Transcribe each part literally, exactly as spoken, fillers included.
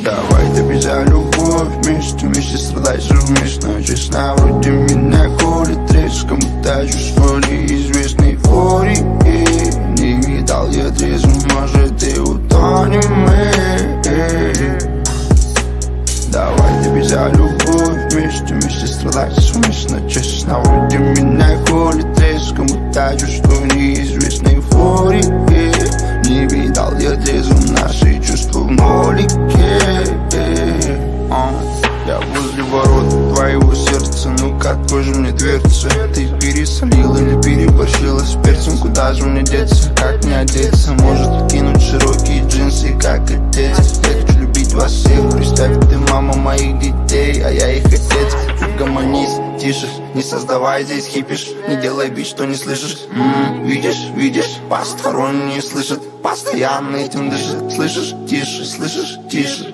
Давай топи за любовь вместе, вместе страдай совместно. Честно, вроде меня колет треск, кому-то чувство неизвестной эйфории. Не видал я трезвым, может и утонем мы. Давай топи за любовь вместе, вместе страдай совместно. Честно, вроде меня колет треск, кому-то чувство неизвестной эйфории. Не видал я трезвым наши чувства в нолике. Я возле ворот твоего сердца, ну-ка открой мне дверцу. Ты пересолила или переборщила с перцем? Куда же мне деться, как мне одеться? Может кинуть широкие джинсы, как отец? Я хочу любить вас всех, представь, ты мама моих детей, а я их отец. Угомонись, тише, не создавай здесь хипиш. Не делай вид, что не слышишь. М-м, видишь, видишь, посторонние слышат, постоянно этим дышат. Слышишь, тише, слышишь, тише.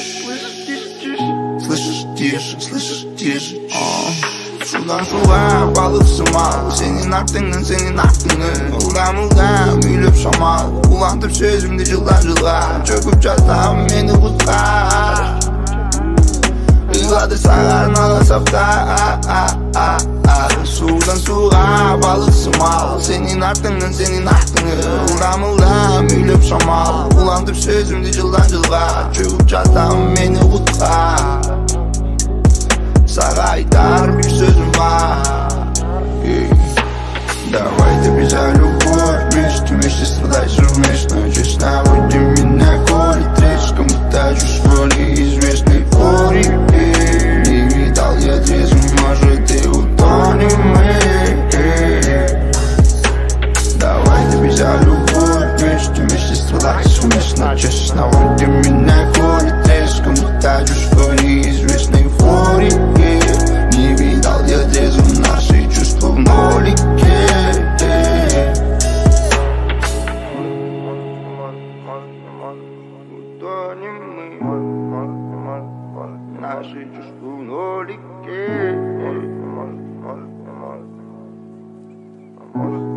Слышишь, тише, слышишь, тише. Şuradan şuraya balık sımal. Senin aklının senin aklını. Ulan ulan mülüp şamal. Ulantıp sözümde cıldan cılar. Çöküp çatam beni kurtar. Yıladı sarar nala saptar. Sudan suğa balık sımal. Senin aklının senin aklını. Ulan ulan mülüp şamal. Ulantıp sözümde cıldan cılar. Çöküp çatam beni kurtar. Sana айтар bir sözüm var. Давай топи за любовь вместе, вместе страдай совместно. Честно, вроде меня колет треск, кому-то чувство неизвестной эйфории. Не видал я трезвым, может и утонем мы. Давай топи за любовь вместе, вместе страдай совместно. Честно, вроде меня колет треск, кому-то чувство неизвестной эйфории. Не видал я трезвым наши чувства в нолике. Утонем мы, наши чувства в нолике.